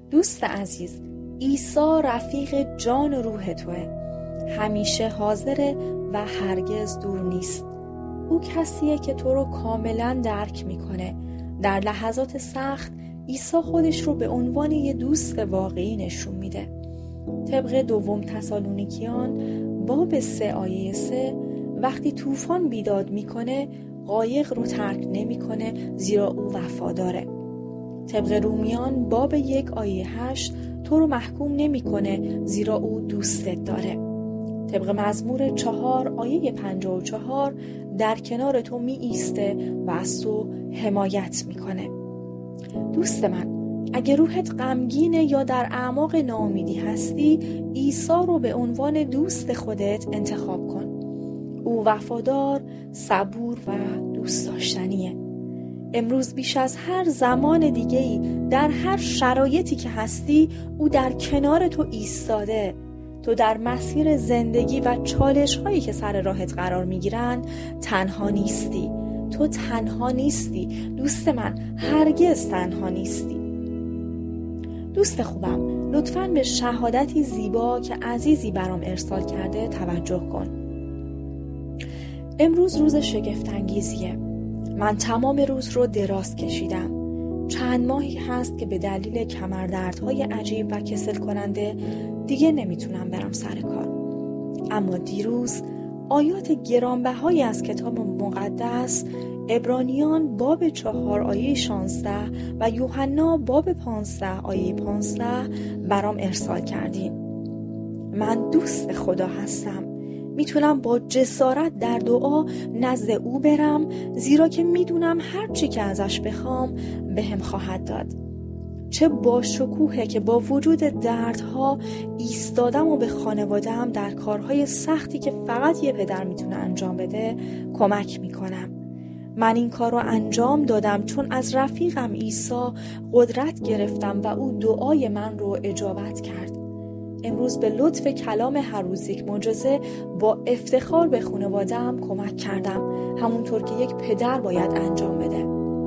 دوست عزیز، عیسی رفیق جان و روح توه، همیشه حاضره و هرگز دور نیست. او کسیه که تو رو کاملا درک میکنه. در لحظات سخت عیسی خودش رو به عنوان یه دوست واقعی نشون میده. طبق دوم تسالونیکیان باب 3 آیه 3 وقتی طوفان بیداد میکنه قایق رو ترک نمیکنه زیرا او وفاداره. طبق رومیان باب 1 آیه 8 تو رو محکوم نمیکنه زیرا او دوستت داره. طبق مزمور 4 آیه 54 در کنار تو می ایسته و از تو حمایت میکنه. دوست من، اگه روحت غمگینه یا در اعماق ناامیدی هستی، عیسی رو به عنوان دوست خودت انتخاب کن. او وفادار، صبور و دوست داشتنیه. امروز بیش از هر زمان دیگه‌ای در هر شرایطی که هستی او در کنار تو ایستاده. تو در مسیر زندگی و چالش‌هایی که سر راهت قرار می‌گیرن تنها نیستی. تو تنها نیستی. دوست من، هرگز تنها نیستی. دوست خوبم، لطفاً به شهادتی زیبا که عزیزی برام ارسال کرده توجه کن. امروز روز شگفت‌انگیزیه. من تمام روز رو دراز کشیدم. چند ماهی هست که به دلیل کمردردهای عجیب و کسل کننده دیگه نمیتونم برم سر کار. اما دیروز آیات گرانبهایی از کتاب مقدس، عبرانیان باب 4 آیه 16 و یوحنا باب 15 آیه 15 برام ارسال کردین. من دوست خدا هستم. میتونم با جسارت در دعا نزد او برم، زیرا که میدونم هر چی که ازش بخوام بهم خواهد داد. چه باشکوهه که با وجود دردها ایستادم و به خانواده‌ام در کارهای سختی که فقط یه پدر میتونه انجام بده کمک میکنم. من این کار رو انجام دادم چون از رفیقم عیسی قدرت گرفتم و او دعای من رو اجابت کرد. امروز به لطف کلام هر روز یک معجزه با افتخار به خانواده‌ام کمک کردم، همونطور که یک پدر باید انجام بده.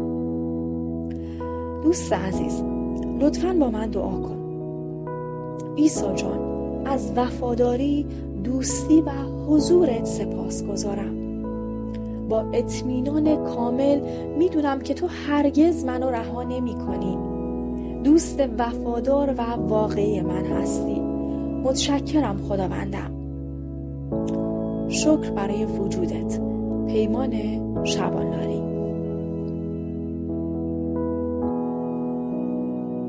دوست عزیز، لطفاً با من دعا کن. عیسی جان، از وفاداری، دوستی و حضورت سپاسگزارم. با اطمینان کامل میدونم که تو هرگز منو رها نمی‌کنی. دوست وفادار و واقعی من هستی. متشکرم خداوندم. شکر برای وجودت. پیمان شبانلاری.